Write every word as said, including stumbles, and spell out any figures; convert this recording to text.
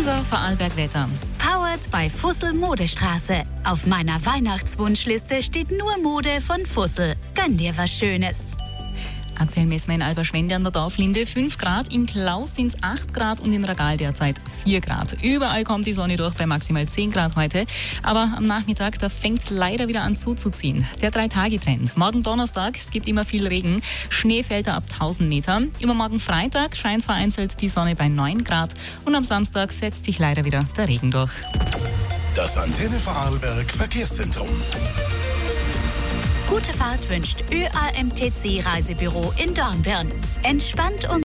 Unser Vorarlberg-Wetter. Powered bei Fussel Modestraße. Auf meiner Weihnachtswunschliste steht nur Mode von Fussel. Gönn dir was Schönes. Aktuell messen wir in Alberschwende an der Dorflinde fünf Grad, in Klaus sind es acht Grad und in Ragal derzeit vier Grad. Überall kommt die Sonne durch bei maximal zehn Grad heute. Aber am Nachmittag, da fängt es leider wieder an zuzuziehen. Der Drei-Tage-Trend. Morgen Donnerstag, es gibt immer viel Regen. Schnee fällt ab tausend Meter. Übermorgen Freitag scheint vereinzelt die Sonne bei neun Grad. Und am Samstag setzt sich leider wieder der Regen durch. Das Antenne Vorarlberg Verkehrszentrum. Gute Fahrt wünscht Ö A M T C Reisebüro in Dornbirn. Entspannt und